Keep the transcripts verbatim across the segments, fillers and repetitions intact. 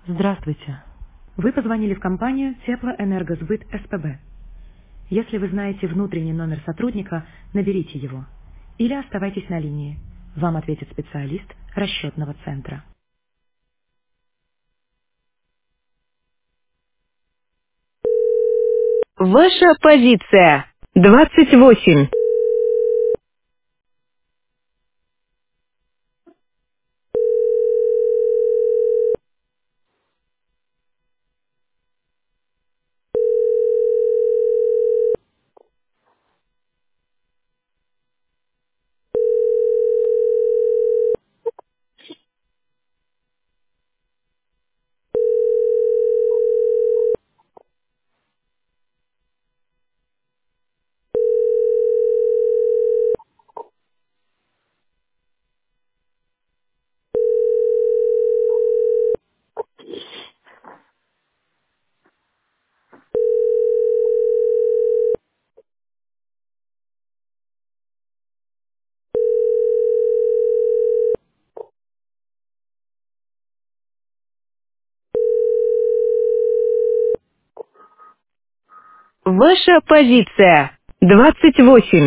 Здравствуйте. Вы позвонили в компанию Теплоэнергосбыт СПБ. Если вы знаете внутренний номер сотрудника, наберите его. Или оставайтесь на линии. Вам ответит специалист расчетного центра. Ваша позиция. Двадцать восемь. Ваша позиция. Двадцать восемь.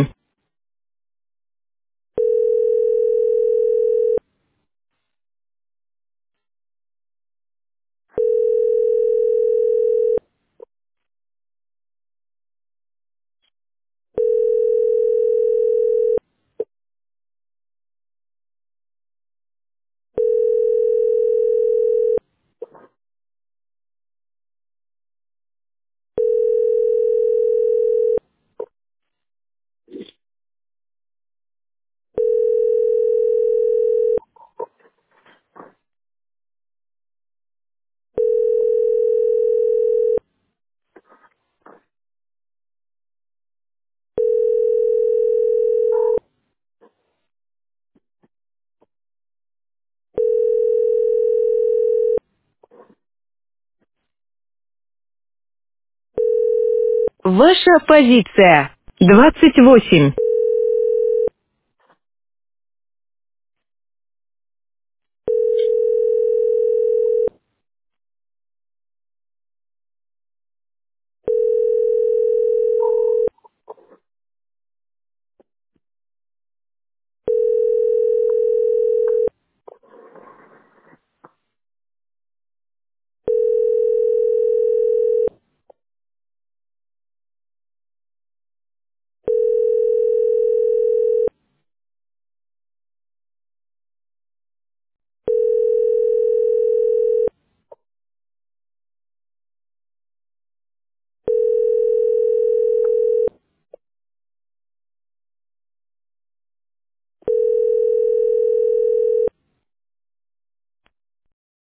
Ваша позиция. Двадцать восемь.